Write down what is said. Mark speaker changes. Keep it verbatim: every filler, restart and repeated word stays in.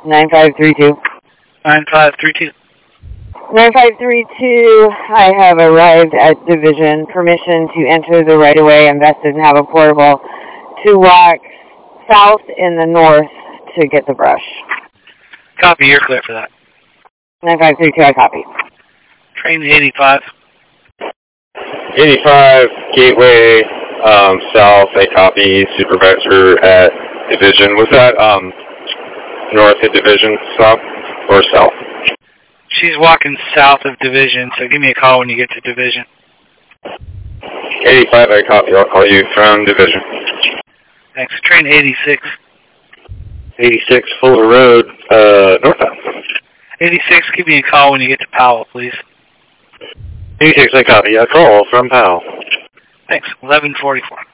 Speaker 1: nine five three two.
Speaker 2: nine five three two.
Speaker 1: nine five three two, I have arrived at Division. Permission to enter the right-of-way. Invested and have a portable to walk south in the north to get the brush.
Speaker 2: Copy, you're clear for that.
Speaker 1: nine five three two, I copy.
Speaker 2: Train eighty-five.
Speaker 3: eighty-five, Gateway, um, south, I copy, supervisor at Division. Was that um, north of Division, south, or south?
Speaker 2: She's walking south of Division, so give me a call when you get to Division.
Speaker 3: eighty-five, I copy. I'll call you from Division.
Speaker 2: Thanks. Train eighty-six.
Speaker 3: eighty-six, Fuller Road, uh, northbound.
Speaker 2: eighty-six, give me a call when you get to Powell, please.
Speaker 3: eighty-six, I copy. A call from Powell.
Speaker 2: Thanks. eleven forty-four.